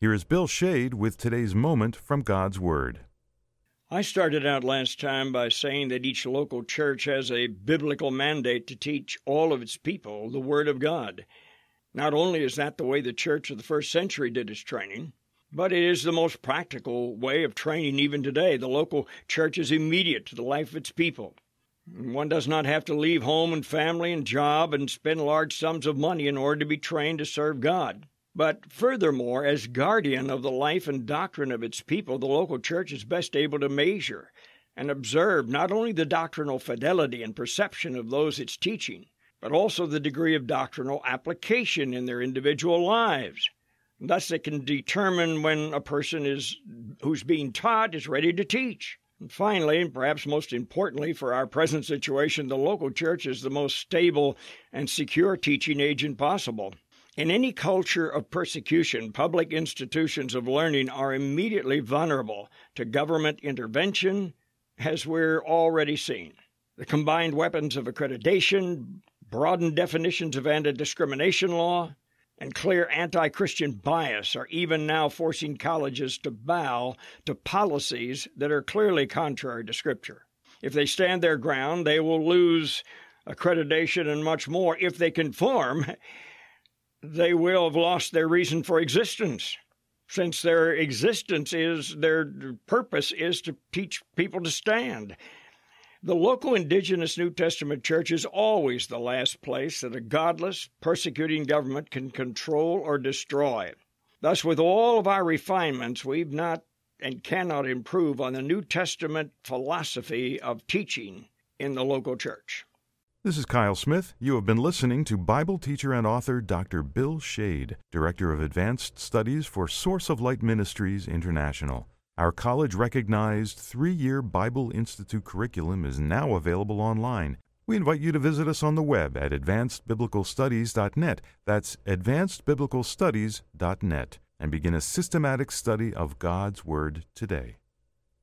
Here is Bill Shade with today's moment from God's Word. I started out last time by saying that each local church has a biblical mandate to teach all of its people the Word of God. Not only is that the way the church of the first century did its training, but it is the most practical way of training even today. The local church is immediate to the life of its people. One does not have to leave home and family and job and spend large sums of money in order to be trained to serve God. But furthermore, as guardian of the life and doctrine of its people, the local church is best able to measure and observe not only the doctrinal fidelity and perception of those it's teaching, but also the degree of doctrinal application in their individual lives. Thus, it can determine when a person who's being taught is ready to teach. And finally, and perhaps most importantly for our present situation, the local church is the most stable and secure teaching agent possible. In any culture of persecution, public institutions of learning are immediately vulnerable to government intervention, as we're already seeing. The combined weapons of accreditation, broadened definitions of anti-discrimination law, and clear anti-Christian bias are even now forcing colleges to bow to policies that are clearly contrary to Scripture. If they stand their ground, they will lose accreditation and much more. If they conform, they will have lost their reason for existence, since their purpose is to teach people to stand. The local indigenous New Testament church is always the last place that a godless, persecuting government can control or destroy. Thus, with all of our refinements, we've not and cannot improve on the New Testament philosophy of teaching in the local church. This is Kyle Smith. You have been listening to Bible teacher and author Dr. Bill Shade, Director of Advanced Studies for Source of Light Ministries International. Our college-recognized 3-year Bible Institute curriculum is now available online. We invite you to visit us on the web at advancedbiblicalstudies.net. That's advancedbiblicalstudies.net, and begin a systematic study of God's Word today.